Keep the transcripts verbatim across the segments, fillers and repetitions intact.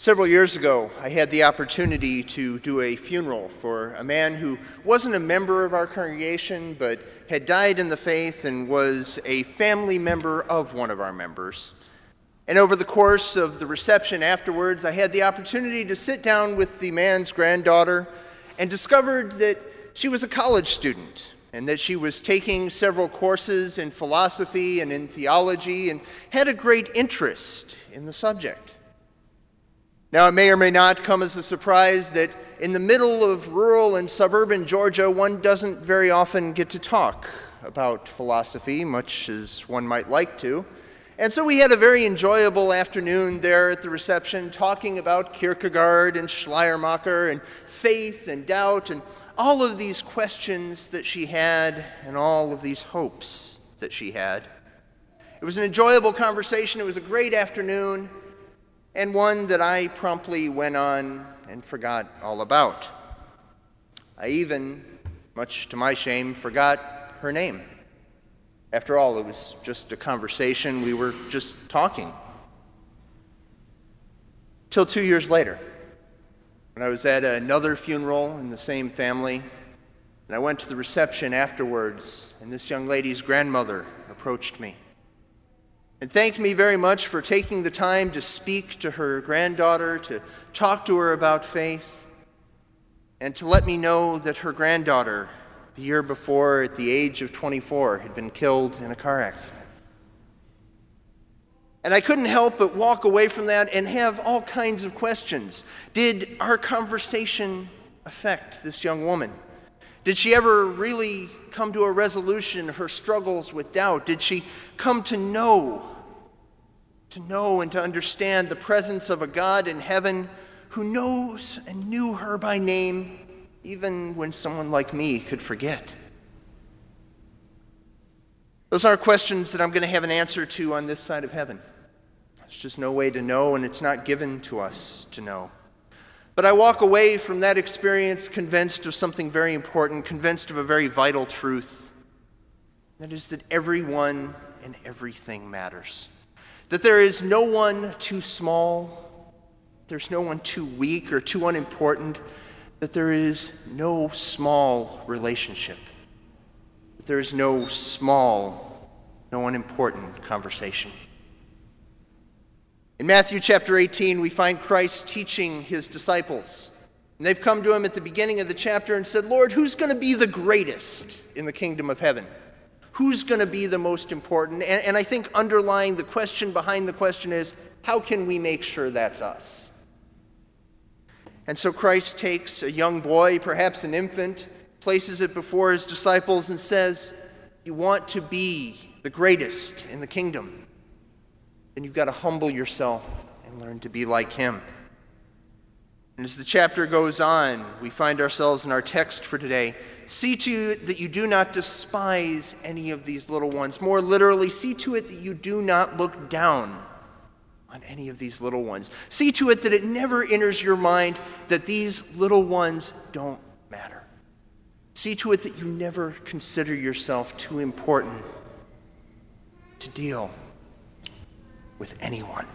Several years ago, I had the opportunity to do a funeral for a man who wasn't a member of our congregation, but had died in the faith and was a family member of one of our members. And over the course of the reception afterwards, I had the opportunity to sit down with the man's granddaughter and discovered that she was a college student and that she was taking several courses in philosophy and in theology and had a great interest in the subject. Now, it may or may not come as a surprise that in the middle of rural and suburban Georgia, one doesn't very often get to talk about philosophy, much as one might like to. And so we had a very enjoyable afternoon there at the reception, talking about Kierkegaard and Schleiermacher and faith and doubt and all of these questions that she had and all of these hopes that she had. It was an enjoyable conversation. It was a great afternoon, and one that I promptly went on and forgot all about. I even, much to my shame, forgot her name. After all, it was just a conversation. We were just talking. Till two years later, when I was at another funeral in the same family, and I went to the reception afterwards, and this young lady's grandmother approached me and thanked me very much for taking the time to speak to her granddaughter, to talk to her about faith, and to let me know that her granddaughter, the year before, at the age of twenty-four, had been killed in a car accident. And I couldn't help but walk away from that and have all kinds of questions. Did our conversation affect this young woman? Did she ever really come to a resolution of her struggles with doubt? Did she come to know, to know and to understand the presence of a God in heaven who knows and knew her by name, even when someone like me could forget? Those aren't questions that I'm going to have an answer to on this side of heaven. There's just no way to know, and it's not given to us to know. But I walk away from that experience convinced of something very important, convinced of a very vital truth. That is that everyone and everything matters. That there is no one too small, there's no one too weak or too unimportant, that there is no small relationship, that there is no small, no unimportant conversation. In Matthew chapter eighteen, we find Christ teaching his disciples. And they've come to him at the beginning of the chapter and said, "Lord, who's going to be the greatest in the kingdom of heaven? Who's going to be the most important?" And, and I think underlying the question behind the question is, how can we make sure that's us? And so Christ takes a young boy, perhaps an infant, places it before his disciples and says, "You want to be the greatest in the kingdom, then you've got to humble yourself and learn to be like him." And as the chapter goes on, we find ourselves in our text for today. See to it that you do not despise any of these little ones. More literally, see to it that you do not look down on any of these little ones. See to it that it never enters your mind that these little ones don't matter. See to it that you never consider yourself too important to deal with anyone.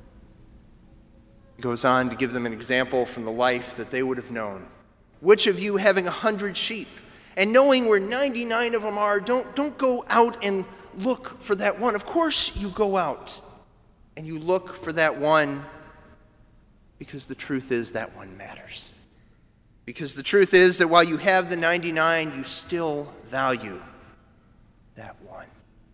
He goes on to give them an example from the life that they would have known. Which of you, having a hundred sheep, and knowing where ninety-nine of them are, don't, don't go out and look for that one? Of course you go out and you look for that one, because the truth is that one matters. Because the truth is that while you have the ninety-nine, you still value that one.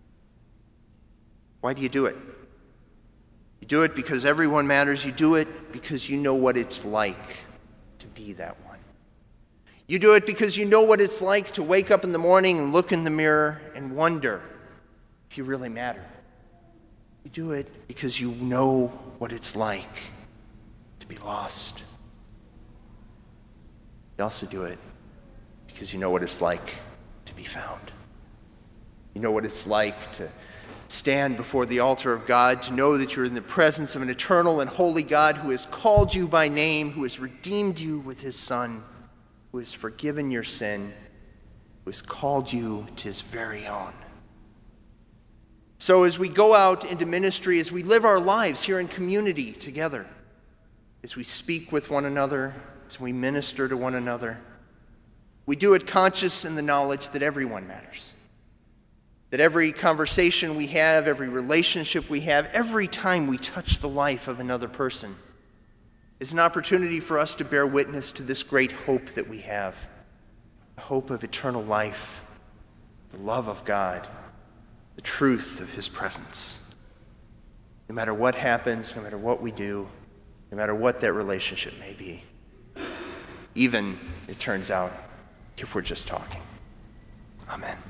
Why do you do it? You do it because everyone matters. You do it because you know what it's like to be that one. You do it because you know what it's like to wake up in the morning and look in the mirror and wonder if you really matter. You do it because you know what it's like to be lost. You also do it because you know what it's like to be found. You know what it's like to stand before the altar of God, to know that you're in the presence of an eternal and holy God who has called you by name, who has redeemed you with his Son, who has forgiven your sin, who has called you to his very own. So as we go out into ministry, as we live our lives here in community together, as we speak with one another, as we minister to one another. We do it conscious in the knowledge that everyone matters. That every conversation we have, every relationship we have, every time we touch the life of another person is an opportunity for us to bear witness to this great hope that we have, the hope of eternal life, the love of God, the truth of his presence. No matter what happens, no matter what we do, no matter what that relationship may be, even, it turns out, if we're just talking. Amen.